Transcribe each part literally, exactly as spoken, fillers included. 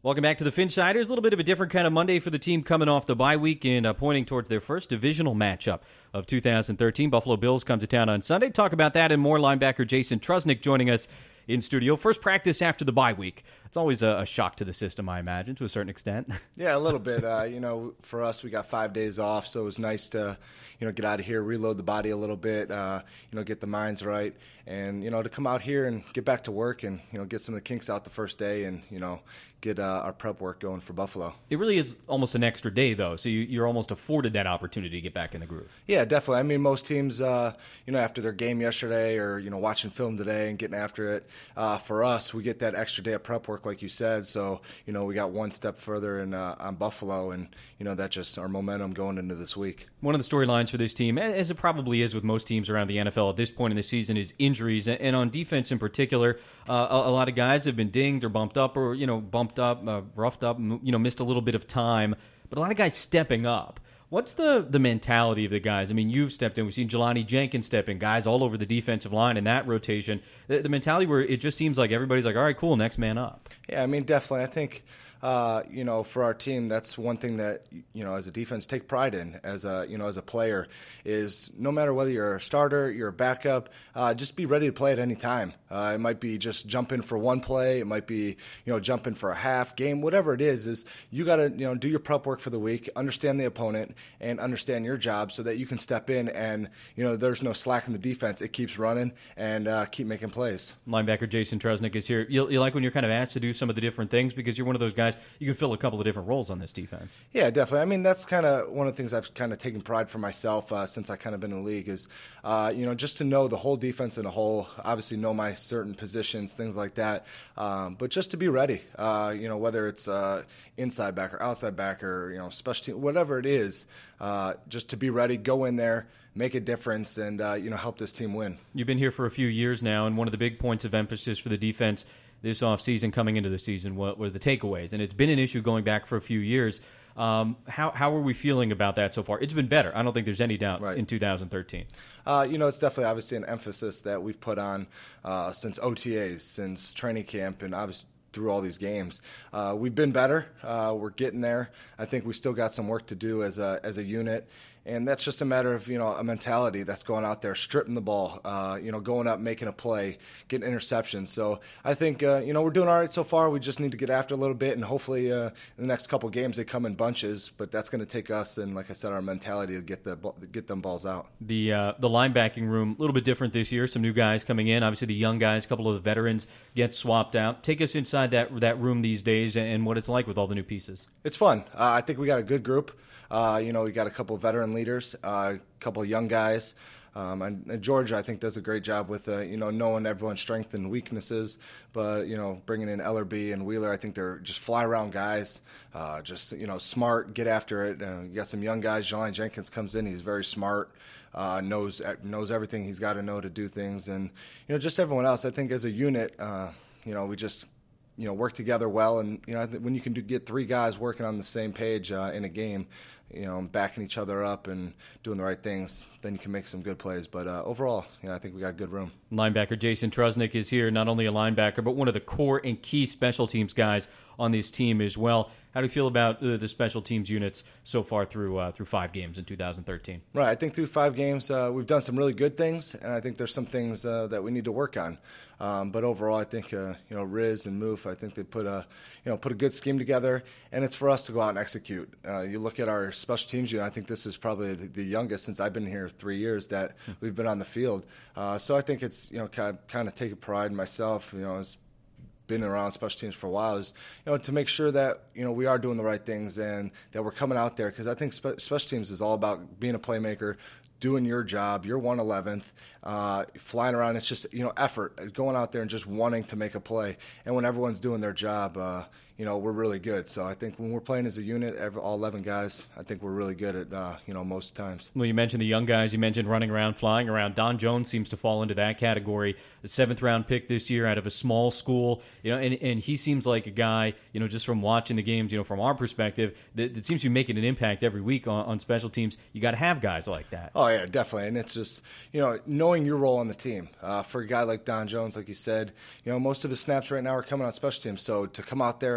Welcome back to the Finsiders. A little bit of a different kind of Monday for the team coming off the bye week and uh, pointing towards their first divisional matchup of two thousand thirteen. Buffalo Bills come to town on Sunday. Talk about that and more. Linebacker Jason Trusnick joining us in studio. First practice after the bye week. It's always a, a shock to the system, I imagine, to a certain extent. Yeah, a little bit. Uh, you know, for us, we got five days off, so it was nice to, you know, get out of here, reload the body a little bit, uh, you know, get the minds right, and, you know, to come out here and get back to work and, you know, get some of the kinks out the first day and, you know, get uh, our prep work going for Buffalo. It really is almost an extra day, though, so you, you're almost afforded that opportunity to get back in the groove. Yeah, definitely. I mean, most teams, uh, you know, after their game yesterday or, you know, watching film today and getting after it, uh, for us, we get that extra day of prep work, like you said, so, you know, we got one step further in, uh, on Buffalo, and, you know, that's just our momentum going into this week. One of the storylines for this team, as it probably is with most teams around the N F L at this point in the season, is injuries, and on defense in particular, uh, a, a lot of guys have been dinged or bumped up or, you know, bumped up, uh, roughed up, you know, missed a little bit of time, but a lot of guys stepping up. What's the, the mentality of the guys? I mean, you've stepped in. We've seen Jelani Jenkins step in, guys all over the defensive line in that rotation. The, the mentality where it just seems like everybody's like, all right, cool, next man up. Yeah, I mean, definitely. I think, uh, you know, for our team, that's one thing that, you know, as a defense, take pride in as a, you know, as a player is no matter whether you're a starter, you're a backup, uh, just be ready to play at any time. Uh, it might be just jump in for one play. It might be, you know, jump in for a half game, whatever it is, is you got to, you know, do your prep work for the week, understand the opponent and understand your job so that you can step in and, you know, there's no slack in the defense. It keeps running and uh, keep making plays. Linebacker Jason Trusnick is here. You, you like when you're kind of asked to do some of the different things because you're one of those guys, you can fill a couple of different roles on this defense. Yeah, definitely. I mean, that's kind of one of the things I've kind of taken pride for myself uh, since I kind of been in the league is, uh, you know, just to know the whole defense in a whole, obviously know my certain positions, things like that, um, but just to be ready, uh, you know, whether it's uh, inside back or outside back or, you know, special team, whatever it is, uh, just to be ready, go in there, make a difference, and, uh, you know, help this team win. You've been here for a few years now, and one of the big points of emphasis for the defense this offseason coming into the season were the takeaways, and it's been an issue going back for a few years. Um, how how are we feeling about that so far? It's been better. I don't think there's any doubt right. in two thousand thirteen. Uh, you know, it's definitely obviously an emphasis that we've put on uh, since O T As, since training camp, and obviously through all these games. Uh, we've been better. Uh, we're getting there. I think we still got some work to do as a as a unit. And that's just a matter of, you know, a mentality that's going out there, stripping the ball, uh, you know, going up, making a play, getting interceptions. So I think, uh, you know, we're doing all right so far. We just need to get after a little bit, and hopefully uh, in the next couple games they come in bunches. But that's going to take us and, like I said, our mentality to get the get them balls out. The uh, the linebacking room, a little bit different this year. Some new guys coming in. Obviously, the young guys, a couple of the veterans get swapped out. Take us inside that that room these days and what it's like with all the new pieces. It's fun. Uh, I think we got a good group. Uh, you know, we got a couple of veteran leaders, uh, a couple of young guys. Um, and, and Georgia, I think, does a great job with, uh, you know, knowing everyone's strengths and weaknesses. But, you know, bringing in Ellerby and Wheeler, I think they're just fly-around guys, uh, just, you know, smart, get after it. Uh, you got some young guys. Jelani Jenkins comes in. He's very smart, uh, knows knows everything he's got to know to do things. And, you know, just everyone else, I think as a unit, uh, you know, we just – you know, work together well, and you know, when you can do, get three guys working on the same page uh, in a game, you know, backing each other up and doing the right things, then you can make some good plays. But uh, overall, you know, I think we got a good room. Linebacker Jason Trusnick is here, not only a linebacker, but one of the core and key special teams guys on this team as well. How do you feel about uh, the special teams units so far through uh, through five games in two thousand thirteen? Right, I think through five games uh, we've done some really good things, and I think there's some things uh, that we need to work on. Um, but overall, I think uh, you know Riz and Moof, I think they put a you know put a good scheme together, and it's for us to go out and execute. Uh, you look at our special teams unit. I think this is probably the, the youngest since I've been here three years that we've been on the field. Uh, so I think it's you know kind of, kind of taking pride in myself. You know, as been around special teams for a while is, you know, to make sure that, you know, we are doing the right things and that we're coming out there, because I think spe- special teams is all about being a playmaker, doing your job, you're one eleventh, uh, flying around. It's just, you know, effort, going out there and just wanting to make a play. And when everyone's doing their job, uh, you know, we're really good. So I think when we're playing as a unit, every, all eleven guys, I think we're really good at, uh, you know, most times. Well, you mentioned the young guys. You mentioned running around, flying around. Don Jones seems to fall into that category. The seventh round pick this year out of a small school, you know, and, and he seems like a guy, you know, just from watching the games, you know, from our perspective, that, that seems to be making an impact every week on, on special teams. You got to have guys like that. Oh, yeah, definitely. And it's just, you know, knowing your role on the team. Uh, for a guy like Don Jones, like you said, you know, most of his snaps right now are coming on special teams. So to come out there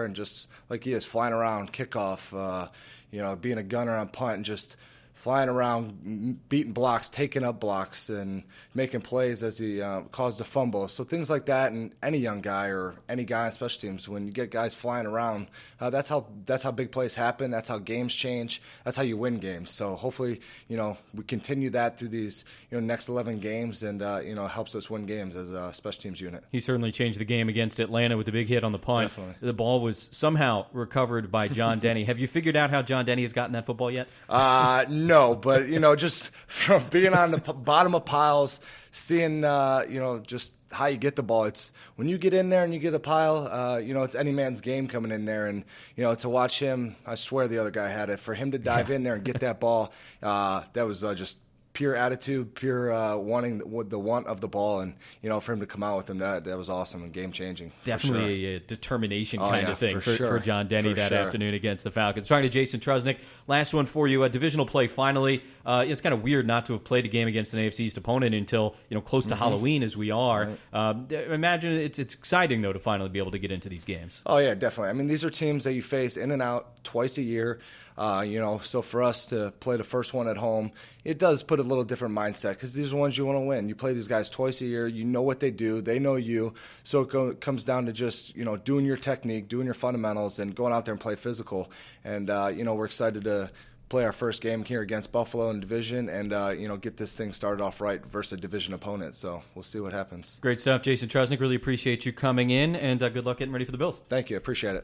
and just like he is, flying around, kickoff, uh, you know, being a gunner on punt, and just flying around, beating blocks, taking up blocks, and making plays as he uh, caused a fumble. So things like that, and any young guy or any guy on special teams, when you get guys flying around, uh, that's how that's how big plays happen. That's how games change. That's how you win games. So hopefully, you know, we continue that through these you know next eleven games, and uh, you know helps us win games as a special teams unit. He certainly changed the game against Atlanta with the big hit on the punt. Definitely. The ball was somehow recovered by John Denny. Have you figured out how John Denny has gotten that football yet? Uh, no, but, you know, just from being on the p- bottom of piles, seeing, uh, you know, just how you get the ball. It's when you get in there and you get a pile, uh, you know, it's any man's game coming in there. And, you know, to watch him, I swear the other guy had it. For him to dive in there and get that ball, uh, that was uh, just pure attitude, pure uh, wanting the, the want of the ball, and you know, for him to come out with him, that that was awesome and game changing. Definitely sure. a, a determination oh, kind yeah, of thing for, for, sure. for John Denny for that sure. afternoon against the Falcons. Talking to Jason Trusnick. Last one for you, a divisional play. Finally, uh, it's kind of weird not to have played a game against an A F C East opponent until you know close to mm-hmm. Halloween as we are. Right. Um, imagine it's it's exciting though to finally be able to get into these games. Oh yeah, definitely. I mean, these are teams that you face in and out twice a year. Uh, you know, so for us to play the first one at home, it does put a little different mindset because these are ones you want to win. You play these guys twice a year. You know what they do. They know you. So it go, comes down to just, you know, doing your technique, doing your fundamentals, and going out there and play physical. And, uh, you know, we're excited to play our first game here against Buffalo in division and, uh, you know, get this thing started off right versus a division opponent. So we'll see what happens. Great stuff, Jason Trusnick. Really appreciate you coming in, and uh, good luck getting ready for the Bills. Thank you. Appreciate it.